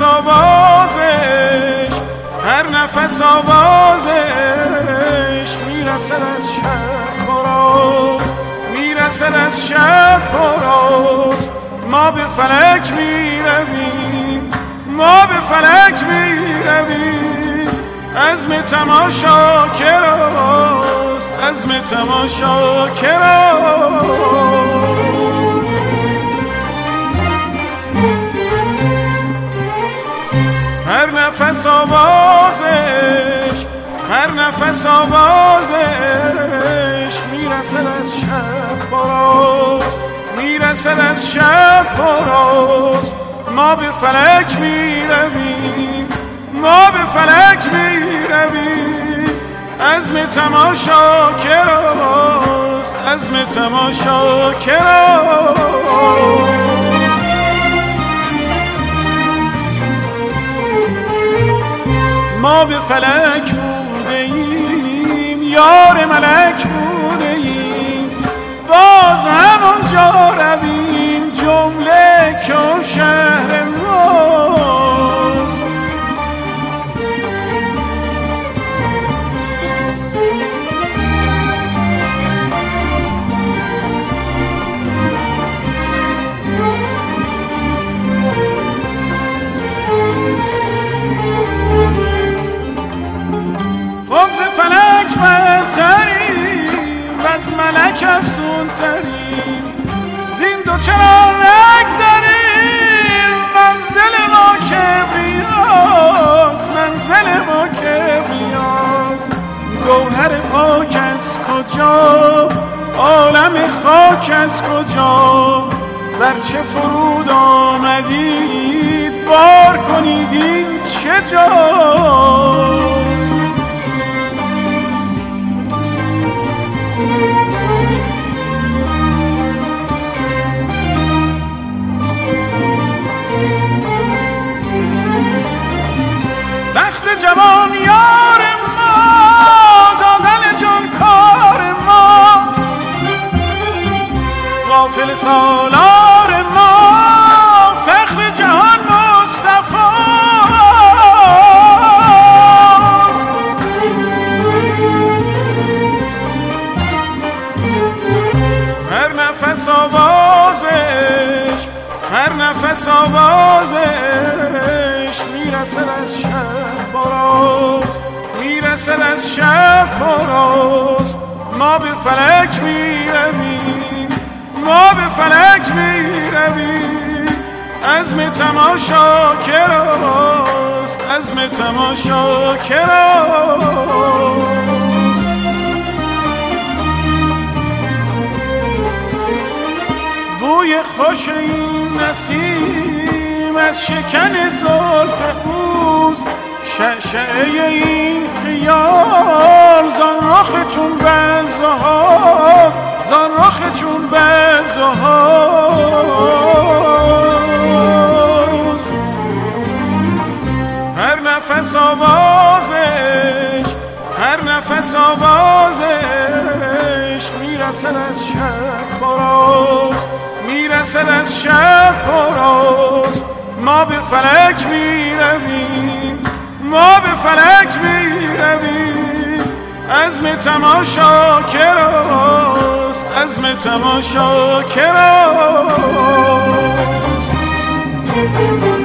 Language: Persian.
آوازش، هر نفس آوازش میرسد از شب پراست، میرسد از شب پراست. ما به فلک میرویم، ما به فلک میرویم، عزم تماشا کراست، عزم تماشا کراست. هر نفس آوازش، هر نفس آوازش میرسد از شب پراست، میرسد از شب پراست. ما به فلک میرویم، ما به فلک میرویم، عزم تماشا کراست، عزم تماشا کراست. ما به فلک بوده ایم، یار ملک بوده ایم، باز همونجا رویم، جمله که شهر ماست. فوز فلک برتریم و از ملک افزون تریم، زین دو چرا نگذریم، منزل ما کبریاست، منزل ما کبریاست. گوهر پاک از کجا، عالم خاک از کجا، بر چه فرود آمدید، بار کنید این چه جاست. جوان یار ما، دادن جان کار ما، غافل سالار ما، فخر جهان مصطفاست. هر نفس آوازش، هر نفس آوازش میرسد از شب پراست، میرسد از شب پراست. ما به فلک میرویم، ما به فلک میرویم، عزم تماشا کراست، عزم تماشا کراست. بوی خوش این نسیم از شکن زلف اوست، شعشعه این خیال زان رخ چون بزهاست، زان رخ چون بزهاست. هر نفس آوازش، هر نفس آوازش میرسد از شب پراست، میرسد از شب پراست. ما به فلک میرویم، ما به فلک میرویم، عزم تماشا کراست، عزم تماشا کراست.